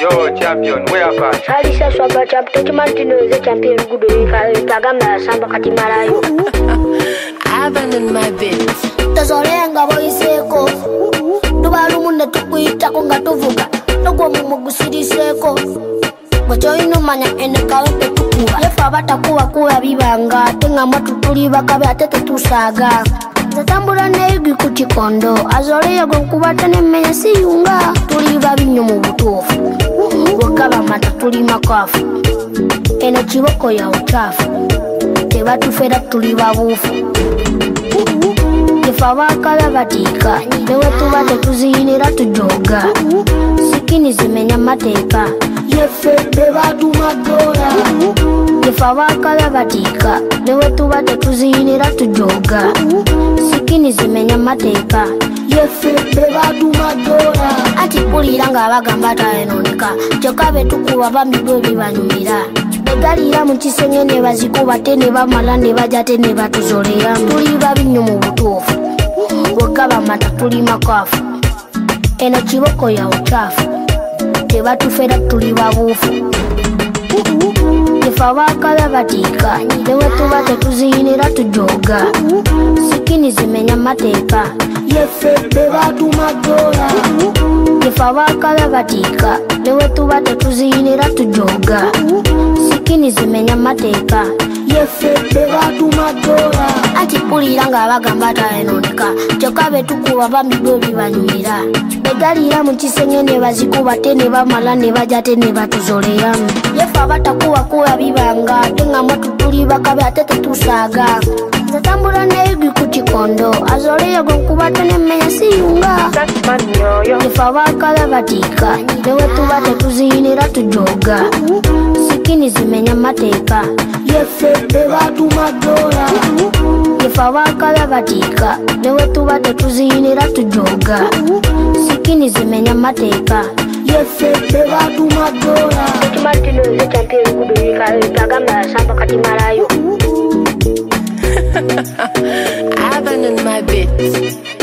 Yo, champion, where are you? Salisa swaba champion, Martino is the champion. Good Pagama, Samba Katimarayo. I abandoned my bed. Tazorenga boiseko. Dubalumunda tukuita konga tuvuga. Nogwa mumugusiriseko. Gocho inumanya enekawe tukuwa. Yefa batakuwa kuwa bibanga. Tenga matutuli bakabe atete tusaga. Zatambula neigi kuchikondo. Azorea gonkubata nemenya siyunga. Tuli babinyo mu butufu. Wakaba mata tuli makafu. Eno chiboko ya uchafu. Tebatufera tuli babufu. Yefa bakala batika. Newe tubate tuzinira tujoga. Sikini zimenya mateka. Yefe bebatu madola. Yefa bakala batika. Newe tubate tuzinira tujoga. Sikini zimenya mateka. Yefe bebatu madola. Ati pulira nga abagambata enonika. Chokabe tukuwa bambibwe banyumira. Begalira mu kisenye ne bazikuba tene bamala ne bajate ne batuzolera. Tuli babinyo mu butufu. Wakaba mata tuli makafu. Eno chiboko ya uchafu. Tebatufera tuli babufu. Yefa bakala batika. Newe tubate tuzinira tujoga. Sikini zimenya mateka. Yefe bebatu madola. Yefa bakala batika. Newe tubate tuzinira tujoga. Sikini zimenya mateka. Yefe bebatu madola. Ati pulira nga abagambata enonika. Chokabe tukuwa bambibwe banyumira. Begalira mu kisenye ne bazikuba tene bamala ne bajate ne batuzolera. Yefa batakuwa kuwa bibanga. Tenga matutuli bakabe atete tusaga. Zatambula neigi kuchikondo. Azorea gonkubata nemenya siyunga. Yefa bakala batika. Newe tubate tuzinira tujoga. Sikini zimenya mateka. Yefe bebatu madola. Yefa bakala batika. Newe tubate tuzinira tujoga. Sikini zimenya mateka. Yefe bebatu madola. Martino is the champion. Good Pagama, Samba Katimarayo. I abandoned my bed.